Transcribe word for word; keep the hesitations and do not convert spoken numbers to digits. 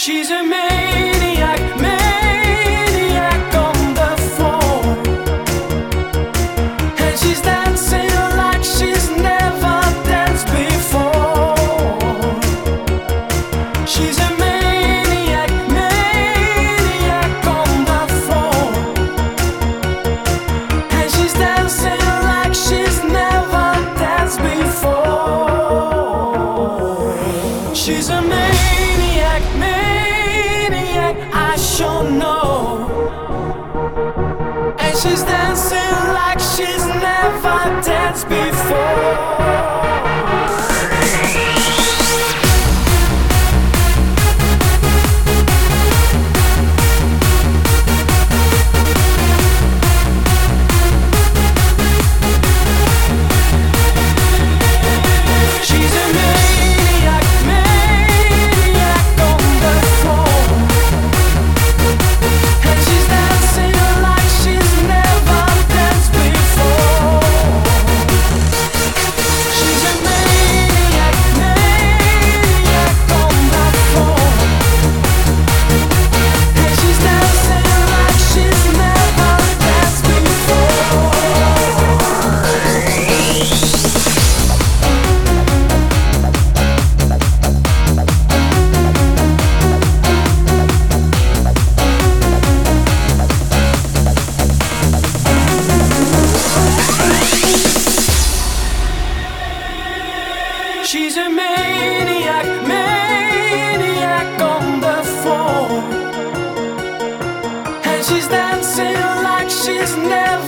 She's a maniac, maniac on the floor, and she's dancing like she's never danced before. She's a maniac, maniac on the floor, and she's dancing like she's never danced before. She's a maniac, maniac, I sure know. And she's dancing like she's never danced before. She's a maniac, maniac on the floor, and she's dancing like she's never